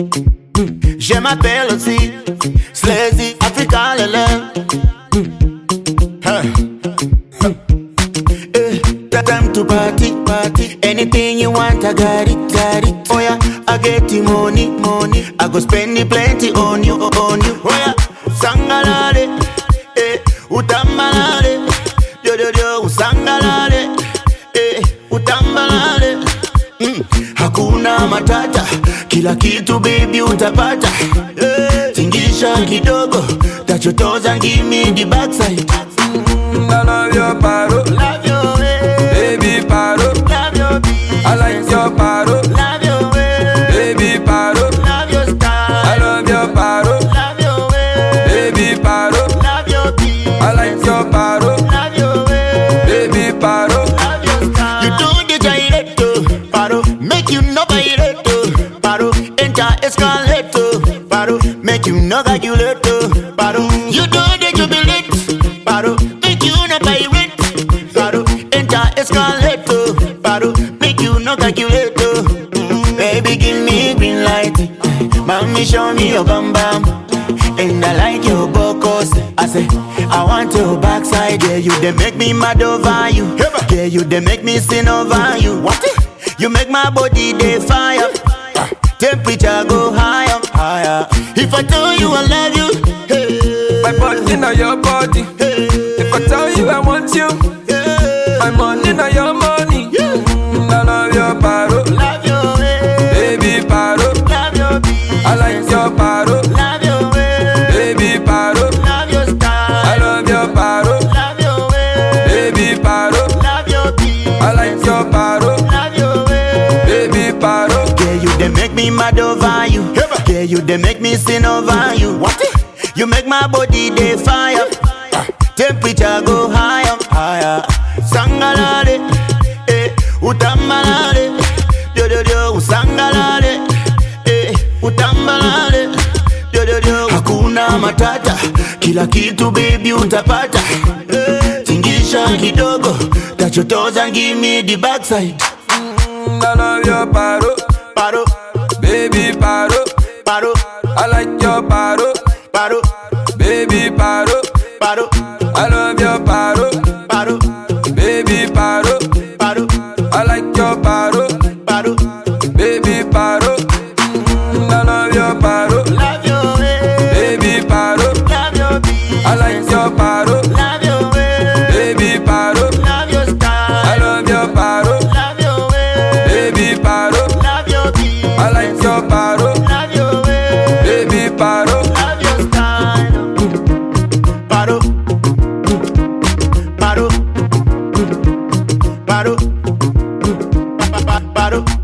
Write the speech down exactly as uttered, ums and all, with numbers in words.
Je m'appelle aussi Sleazy Africa Lele. Hey. Hey. Time to party, party. Anything you want, I got it, got it. Oh yeah, I get the money, money. I go spend it plenty on you, on you. Oh yeah, sangalale, eh, utambalale, yo yo yo, sangalale, eh, utambalale. Mm. Hakuna matata, kila kitu baby utapata. Eh, tingisha kidogo, touch your toes and give me the backside. Mm, I love your paro, love your way, baby paro, love your beat. I like your paro, love your way, baby paro, love your style. I love your paro, love your way, baby paro, love your beat. I like your paro, love your way, baby paro. love your style. You do the gyrato, paro, make you no gyrato, paro, enter escalator, paro, make you no calculator, paro. You do the jubilate, paro, make you no pirate, paro, enter escalator, paro, make you no calculator. Mm, baby, give me green light, mommy show me your bam bam, and I like your bocos. I say I want your backside, yeah. You they make me mad over you, yeah. You they make me sin over you. What? You make my body they fire, temperature go higher, higher. If I tell you I love you, hey, My body now your body. hey, If I tell you I want you, yeah. my money now your money. Mm, I love your paro, Love your way, baby paro, love your beat. I like your paro, Love your way, baby paro, love your style. I love your paro, Love your way, baby paro, love your beat. I like your paro, Love your way, baby paro. yeah. You they make me mad over you, yeah. You they make me sin over you. What? You make my body they fire, temperature go higher, higher. Sangalale, eh, utambalale, yo yo yo, sangalale, eh, utambalale, yo yo yo. Hakuna matata, kila kitu baby utapata. Eh, tingisha kidogo, touch your toes and give me the backside. Mm, I love your paro, Paro, baby paro, paro, I like your paro, paro, baby paro, paro, I love your paro, paro, baby paro, paro, I like your paro, paro. baby paro. Mm, I love your paro, Love your way, baby paro, love your beat. I like your paro, Love your way, baby paro, love your style. I love your paro, Love your way, baby paro, love your beat. I like your paro, Love your way, baby paro. love your style. Paro, paro, paro, paro, paro.